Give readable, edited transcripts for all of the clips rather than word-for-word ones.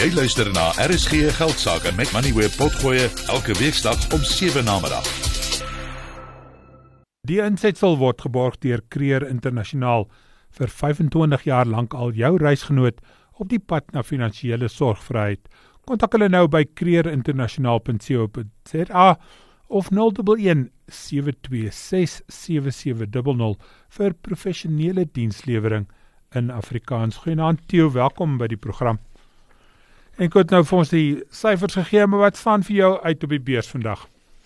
Jy luister na RSG Geldsaake met Moneyweb Potgoe elke weeksdag om 7 namiddag. Die insetsel word geborg deur Creer Internasionaal, vir 25 jaar lank al jou reisgenoot op die pad na finansiële sorgvryheid. Kontak hulle nou by creerinternasionaal.co.za of 011 726 7700 vir professionele dienslewering in Afrikaans. Goeienaand Theo, welkom by die program. En ek het nou vir ons die syfers gegee, maar wat staan vir jou uit op die beurs vandag?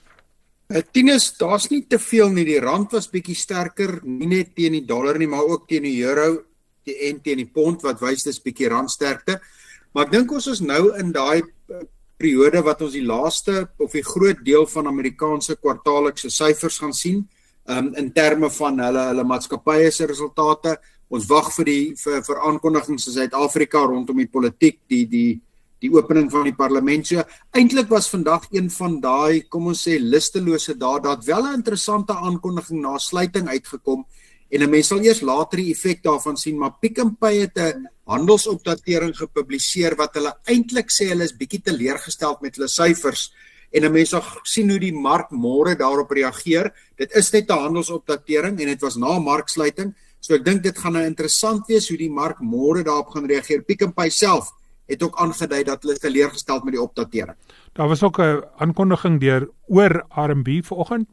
Tinus, daar's nie te veel nie, die rand was bietjie sterker, nie net teen die dollar nie, maar ook teen die euro en teen die pond, wat wys dis bietjie randsterkte. Maar ek dink ons is nou in daai periode wat ons die laaste of die groot deel van Amerikaanse kwartaallikse syfers gaan sien, in terme van hulle maatskappye se resultate. Ons wag vir aankondigings in Suid-Afrika rondom die politiek, die opening van die parlement. So eintlik was vandag een van daai, kom ons sê, lustelose dae, dat wel 'n interessante aankondiging na sluiting uitgekom, en 'n mens sal eers later die effek daarvan sien, maar Pick n Pay het 'n handelsopdatering gepubliseer wat hulle eintlik sê hulle is bietjie teleurgesteld met hulle syfers, en 'n mens sal sien hoe die mark môre daarop reageer. Dit is net 'n handelsopdatering en dit was na marksluiting, so ek dink dit gaan interessant wees hoe die mark môre daarop gaan reageer. Pick n Pay self het ook aangedui dat hulle teleurgesteld met die opdatering. Daar was ook 'n aankondiging oor RMB vanoggend.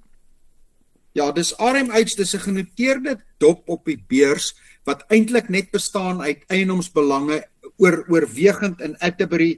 Ja, dis RMH, dis 'n genoteerde dop op die beurs, wat eintlik net bestaan uit eiendomsbelange, oorwegend in Atterbury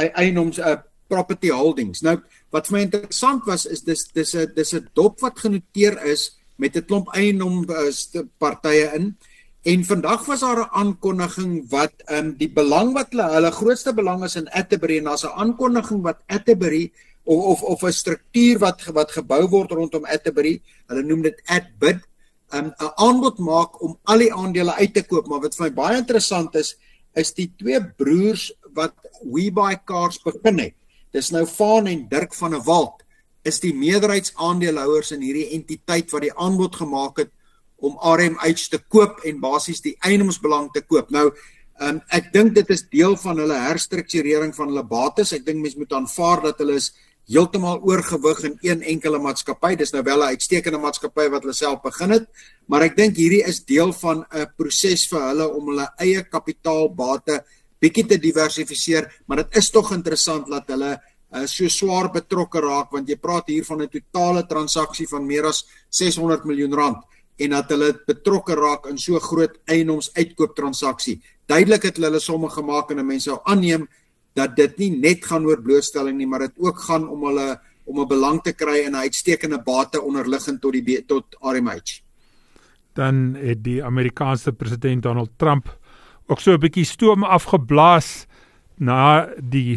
property holdings. Nou, wat vir my interessant was, is dis 'n dop wat genoteer is met 'n klomp eiendomspartye in. En vandag was daar 'n aankondiging wat die belang wat hulle grootste belang is in Atterbury, en daar's 'n aankondiging wat Atterbury of 'n struktuur wat gebou word rondom Atterbury, hulle noem dit AdBid, 'n aanbod maak om al die aandele uit te koop. Maar wat vir my baie interessant is die twee broers wat WeBuyCars begin het. Dis nou Vaan en Dirk van der Walt, is die meerderheidsaandeelhouers in hierdie entiteit wat die aanbod gemaak het om RMH te koop en basies die eiendomsbelang te koop. Nou, ek dink dit is deel van hulle herstrukturering van hulle bates. Ek dink mens moet aanvaar dat hulle is heeltemal oorgewig in een enkele maatskappy. Dis nou wel 'n uitstekende maatskappy wat hulle self begin het, maar ek dink hierdie is deel van 'n proses vir hulle om hulle eie kapitaalbate bietjie te diversifiseer, maar dit is tog interessant dat hulle so swaar betrokke raak, want jy praat hier van 'n totale transaksie van meer as 600 miljoen rand, en dat hulle betrokke raak in so groot eiendoms-uitkooptransaksie. Duidelik het hulle somme gemaak, en mense sou aanneem dat dit nie net gaan oor blootstelling nie, maar dit ook gaan om 'n belang te kry in 'n uitstekende bate onderliggend tot RMH. Dan het die Amerikaanse president Donald Trump ook so 'n bietjie stoom afgeblaas na die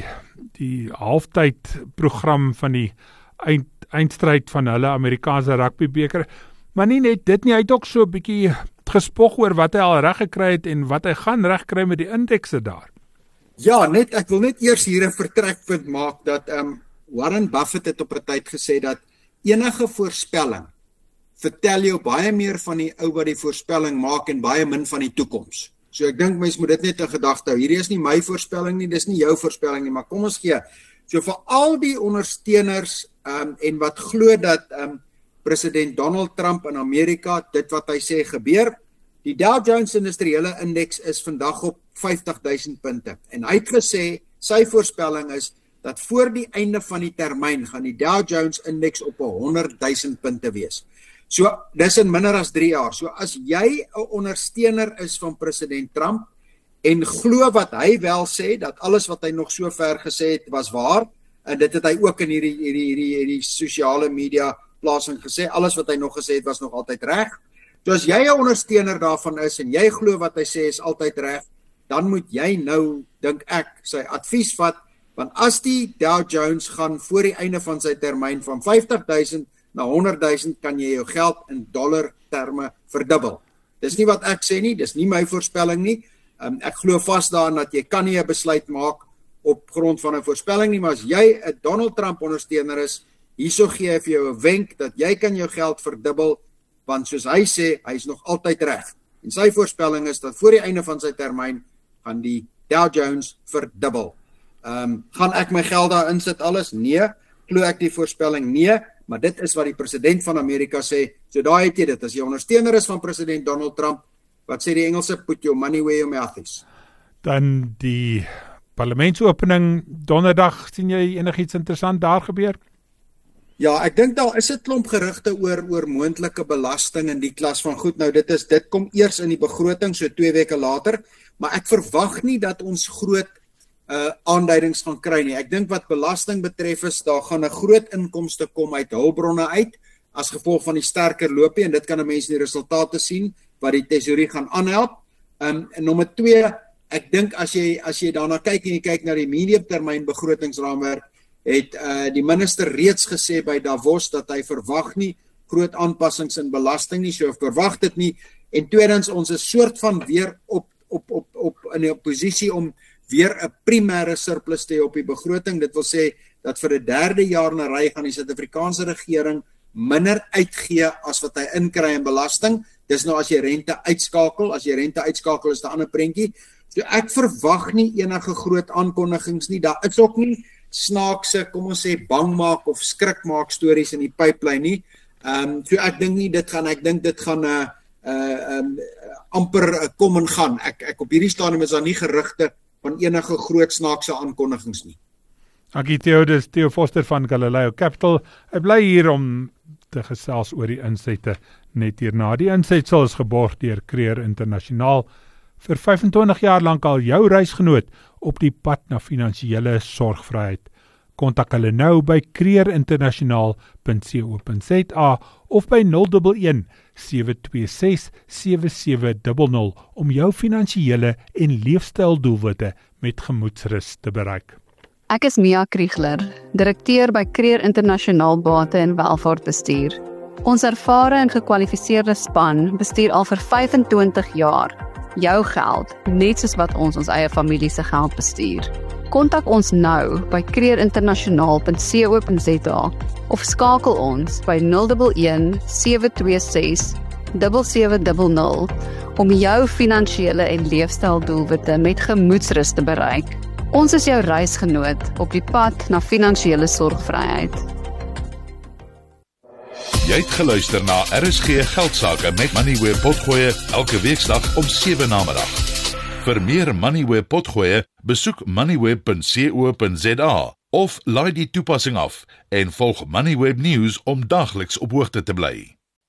halftydprogram van die eindstryd van hulle Amerikaanse rugbybeker. Maar nie net dit nie, hy het ook so 'n bietjie gespog oor wat hy al reg gekry het en wat hy gaan reg kry met die indekse daar. Ja, ek wil net eers hier 'n vertrekpunt maak dat Warren Buffett het op 'n tyd gesê dat enige voorspelling vertel jou baie meer van die ou wat die voorspelling maak en baie min van die toekoms. So ek dink mens moet dit net in gedagte hou. Hierdie is nie my voorspelling nie, dis nie jou voorspelling nie, maar kom ons gee. So vir al die ondersteuners en wat glo dat president Donald Trump in Amerika, dit wat hy sê gebeur, die Dow Jones Industriële Indeks is vandag op 50.000 punte. En hy het gesê, sy voorspelling is, dat voor die einde van die termyn gaan die Dow Jones Indeks op 100.000 punte wees. So, dis in minder as 3 jaar. So, as jy 'n ondersteuner is van president Trump, en glo wat hy wel sê, dat alles wat hy nog so ver gesê het, was waar, en dit het hy ook in hierdie sosiale media plasing gesê, alles wat hy nog gesê het, was nog altyd reg. So as jy 'n ondersteuner daarvan is, en jy glo wat hy sê is altyd reg, dan moet jy nou, dink ek, sy advies vat, want as die Dow Jones gaan voor die einde van sy termyn van 50.000 na 100.000, kan jy jou geld in dollar terme verdubbel. Dis nie wat ek sê nie, dis nie my voorspelling nie. Ek glo vas daarin dat jy kan nie 'n besluit maak op grond van 'n voorspelling nie, maar as jy 'n Donald Trump ondersteuner is, hierso gee hy vir jou 'n wenk dat jy kan jou geld verdubbel, want soos hy sê, hy is nog altyd reg. En sy voorspelling is dat voor die einde van sy termyn gaan die Dow Jones verdubbel. Gaan ek my geld daar insit alles? Nee. Glo ek die voorspelling? Nee. Maar dit is wat die president van Amerika sê. So daai het jy dit. As jy ondersteuner is van president Donald Trump, wat sê die Engelse, put your money where your mouth is. Dan die parlementsopening donderdag, sien jy enigiets interessant daar gebeur? Ja, ek dink daar is 'n klomp gerugte oor moontlike belasting in die klas van goed. Nou dit kom eers in die begroting so 2 weke later, maar ek verwag nie dat ons groot aanduidings gaan kry nie. Ek dink wat belasting betref is daar gaan 'n groot inkomste kom uit hulpbronne uit as gevolg van die sterker loopie en dit kan 'n mens die resultate sien wat die tesourier gaan aanhelp. En nommer 2, ek dink as jy daarna kyk en jy kyk na die mediumtermyn begrotingsraamwerk, het die minister reeds gesê by Davos dat hy verwag nie groot aanpassings in belasting nie, so verwag dit nie. En tweedens, ons is soort van weer op in die posisie om weer 'n primêre surplus te hê op die begroting. Dit wil sê dat vir 'n 3de jaar na ry gaan die Suid-Afrikaanse regering minder uitgee as wat hy inkry in belasting. Dis nou as jy rente uitskakel, is dit 'n ander prentjie. So ek verwag nie enige groot aankondigings nie. Daar is ook nie snaakse, kom ons sê bang maak of skrik maak stories in die pipeline nie. So ek dink dit gaan amper kom en gaan. Ek op hierdie stadium is daar nie gerugte van enige groot snaakse aankondigings nie. Dankie Theo, dis Theo Foster van Galileo Capital. Hy bly hier om te gesels oor die insette net hierna. Die insetsel is geborg deur Creer Internasionaal, vir 25 jaar lank al jou reisgenoot op die pad na finansiële sorgvryheid. Kontak hulle nou by creerinternasionaal.co.za of by 011 726 7700 om jou finansiële en leefstyldoelwitte met gemoedsrus te bereik. Ek is Mia Kriegler, direkteur by Creer Internasionaal Bate en Welvaartbestuur. Ons ervare en gekwalifiseerde span bestuur al vir 25 jaar jou geld, net soos wat ons eie familie se geld bestuur. Kontak ons nou by creerinternasionaal.co.za of skakel ons by 011 726 7700 om jou finansiële en leefstyldoelwitte met gemoedsrus te bereik. Ons is jou reisgenoot op die pad na finansiële sorgvryheid. Jy het geluister na RSG Geldsaake met Moneyweb Potgoe elke weeksdag om 7 namiddag. Vir meer Moneyweb Potgoe, besoek moneyweb.co.za of laai die toepassing af en volg Moneyweb News om dagliks op hoogte te bly.